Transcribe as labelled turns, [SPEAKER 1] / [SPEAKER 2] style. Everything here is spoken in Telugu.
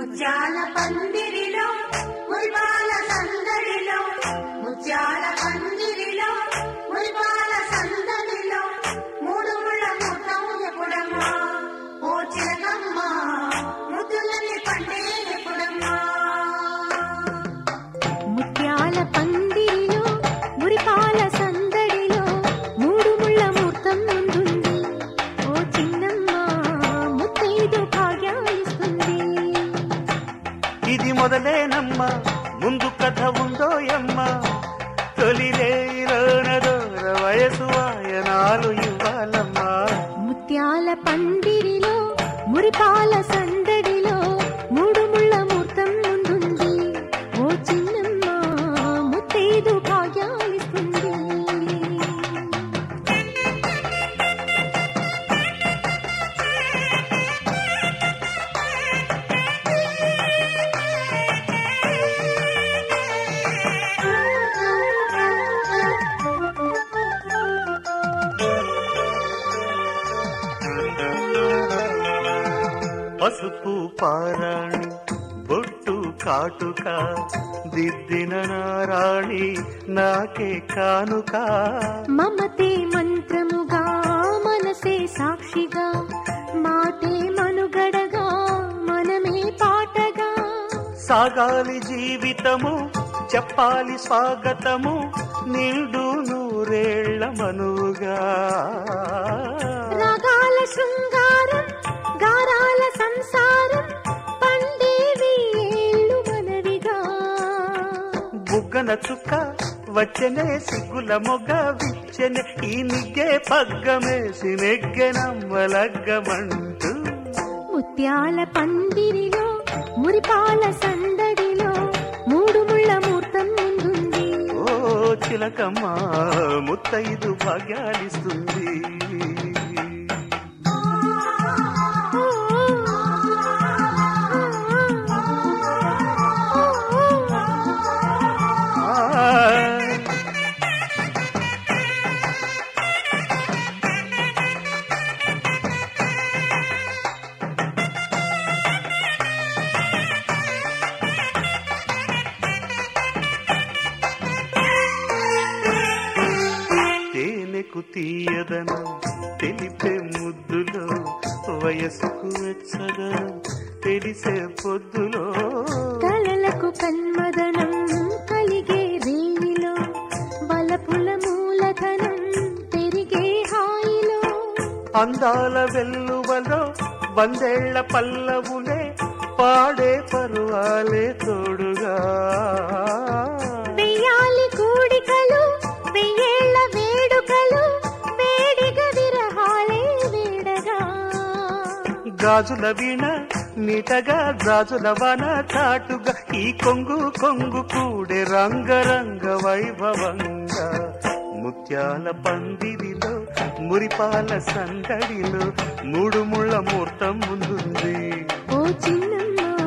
[SPEAKER 1] ముత్యాల పందిరిలో మురిపాల సందడిలో, ముత్యాల పందిరిలో మురిపాల సందడిలో, మూడు ముళ్ళ ముఖం ఎప్పుడమ్మా ఓ చిలకమ్మ, ముద్దులని పండే ఎప్పుడమ్మా.
[SPEAKER 2] ముత్యాల పందిరిలో మురిపాల సందడిలో, మూడు ముళ్ళ ముహూర్తం ముందుంది ఓ చిన్నమ్మ, ముత్తైదు భాగ్యాలిస్తుంది.
[SPEAKER 3] ఇది మొదలేనమ్మా, ముందు కథ ఉందోయమ్మ, తొలి రేయిలోన దూర వయసు వాయనాలు ఇవ్వాలమ్మా.
[SPEAKER 2] ముత్యాల పందిరిలో మురిపాల సందడిలో, మూడు ముళ్ళ ముహూర్తం ముందుంది ఓ చిన్నమ్మ, ముత్తైదు భాగ్యాలిస్తుంది.
[SPEAKER 3] పసుపు పారాణి బొట్టు కాటుక దిద్దిన నారాణి నాకే కానుక.
[SPEAKER 2] మమతే మంత్రముగా మనసే సాక్షిగా, మాటే మనుగడగా మనమే పాటగా,
[SPEAKER 3] సాగాలి జీవితము చెప్పాలి స్వాగతము, నిండు నూరేళ్ల మనువుగా.
[SPEAKER 2] రాగాల శృంగారం గారాల సంసారం, పండేవి ఏళ్ళు మనవిగా.
[SPEAKER 3] బుగ్గన చుక్క వచ్చనే సిగ్గుల మొగ్గ విచ్చనే, ఈ నిగ్గే పగ్గమేసి నెగ్గెనమ్మలగ్గమంటూ.
[SPEAKER 2] ముత్యాల పందిరిలో మురిపాల సందడిలో, మూడు ముళ్ళ ముహూర్తం ముందుంది
[SPEAKER 3] ఓ చిలకమ్మ, ముత్తైదు భాగ్యాలిస్తుంది. తేనెకు తీయదనం తెలిపే ముద్దులో, వయసుకు వెచ్చదనం తెలిసే పొద్దులో,
[SPEAKER 2] కలలకు కన్మదనం కలిగే రేణిలో, బలపుల మూలధనం పెరిగే హాయిలో.
[SPEAKER 3] అందాల వెల్లువలో వందేళ్ల పల్లవులే, పాడే పరువాలే తోడుగా.
[SPEAKER 2] వెయ్యాలి కూడికలు వెయ్యేళ్ల వేడుకలు, వేడిగా విరహాలే వేడగా.
[SPEAKER 3] గాజుల వీణ నీటగా గాజుల వన చాటుగా, ఈ కొంగు కొంగు కూడే రంగరంగ వైభవంగా. ముత్యాల పందిరిలో మురిపాల సందడిలో, మూడు ముళ్ళ ముహూర్తం ముందుంది
[SPEAKER 2] ఓ చిన్నమ్మ,